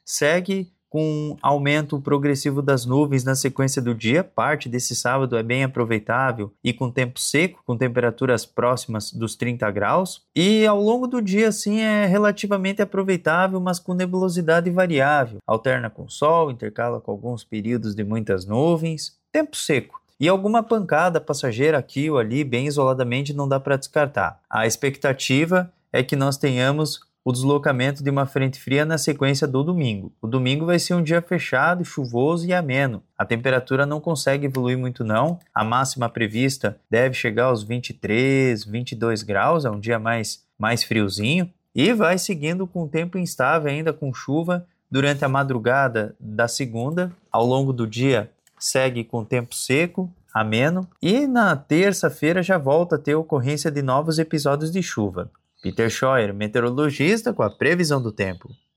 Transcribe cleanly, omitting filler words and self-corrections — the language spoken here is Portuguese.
segue com um aumento progressivo das nuvens na sequência do dia. Parte desse sábado é bem aproveitável e com tempo seco, com temperaturas próximas dos 30 graus. E ao longo do dia, sim, é relativamente aproveitável, mas com nebulosidade variável. Alterna com sol, intercala com alguns períodos de muitas nuvens. Tempo seco. E alguma pancada passageira aqui ou ali, bem isoladamente, não dá para descartar. A expectativa é que nós tenhamos o deslocamento de uma frente fria na sequência do domingo. O domingo vai ser um dia fechado, chuvoso e ameno. A temperatura não consegue evoluir muito não. A máxima prevista deve chegar aos 23, 22 graus, é um dia mais friozinho. E vai seguindo com tempo instável ainda com chuva durante a madrugada da segunda. Ao longo do dia segue com tempo seco, ameno. E na terça-feira já volta a ter ocorrência de novos episódios de chuva. Peter Scheuer, meteorologista, com a previsão do tempo.